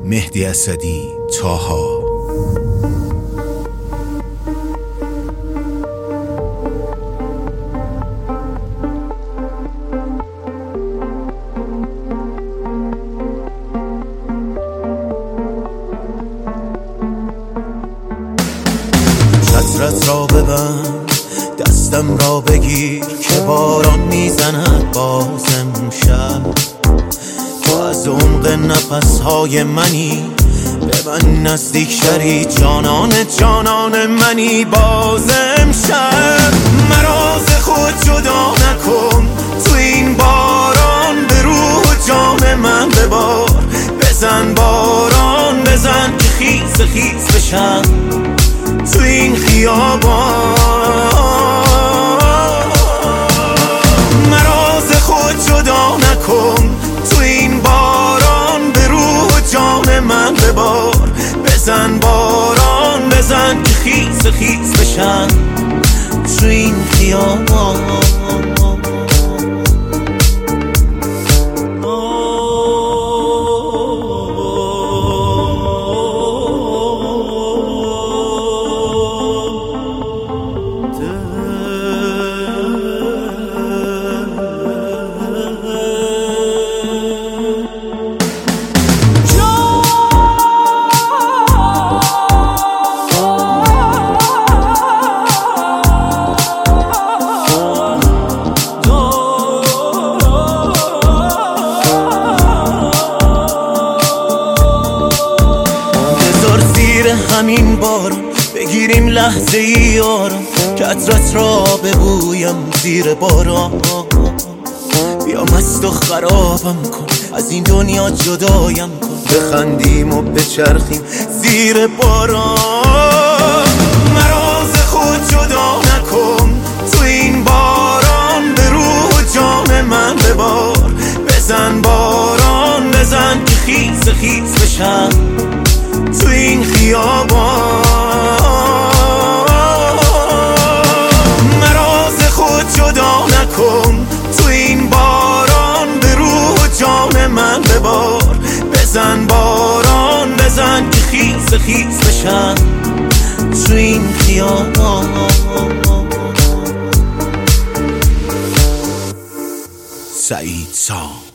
مهدی اسدی، طاها. چترت را ببند، دستم را بگیر که باران میزند بازم شب. تو از عمق نفسهای منی، به من نزدیک شری، جانان جانان منی بازم شب. مرا ز خود جدا نکن، تو این باران به روح و جان من ببار. بزن باران بزن که خیز خیز بشم تو این خیابان. مرا ز خود جدا نکن، تو این باران به روح و جان من ببار. بزن باران بزن که خیز خیز بشن تو این خیابان. همین بارون بگیریم لحظه ای آرام، که عطرت را ببویم زیر باران. بیا مست و خرابم کن، از این دنیا جدایم کن، بخندیم و بچرخیم زیر باران. مرا ز خود جدا نکن، تو این باران به روح و جان من ببار. بزن باران بزن که خیز خیز بشم تو این خیابان. مرا ز خود جدا نکن، تو این باران به روح و جان من ببار. بزن باران بزن که خیز خیز بشن تو این خیابان. سعید سام.